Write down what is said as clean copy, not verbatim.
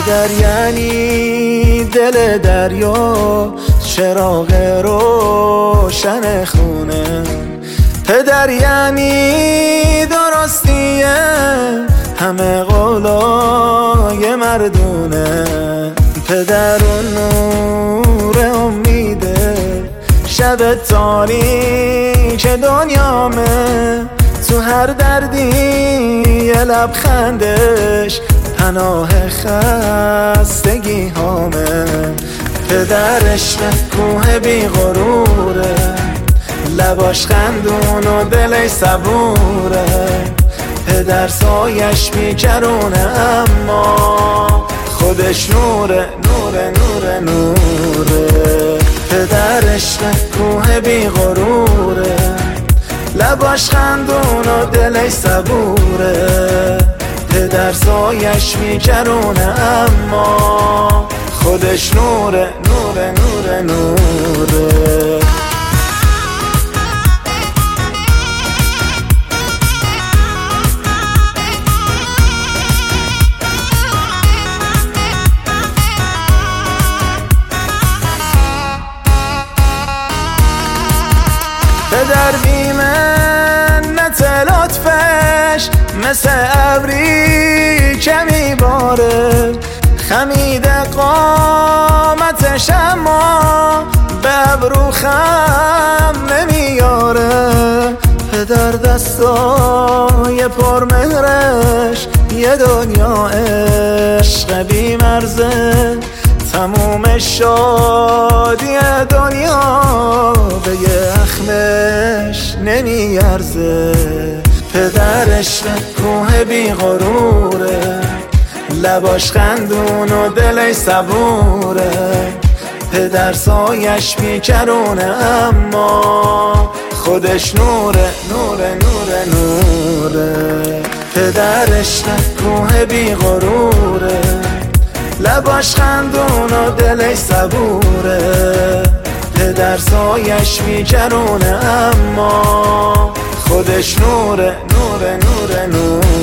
پدر یعنی دل دریا، چراغ روشن خونه. پدر یعنی درستیه همه قولای مردونه. پدر و نور امیده شب تاریک دنیامه. تو هر دردی یه لبخندش پناه خستگی هامه. پدرش کوه بی غروره، لباش خندون و دلش صبوره. پدر سایش میچرونه اما خودش نوره نوره نوره نوره. پدرش کوه بی غروره، لباش خندون و دلش صبوره. پدر سایش میچرونه اما خودش نوره نوره نوره نوره. پدر بی منت لطفش مثل ابری که میباره. خمیده قامتش اما به ابرو خم نمیاره. پدر دستای پرمهرش یه دنیا عشق بی مرزه. تموم شادی دنیا به یه اخمش نمیارزه. پدرش کوه بی غروره، لباش خندون و دلش صبوره. پدر سایش میچرونه اما خودش نوره نوره نوره نوره. پدرش کوه بی غروره، لباش خندون و دلش صبوره. پدر سایش میچرونه اما خودش نوره نوره نوره نوره.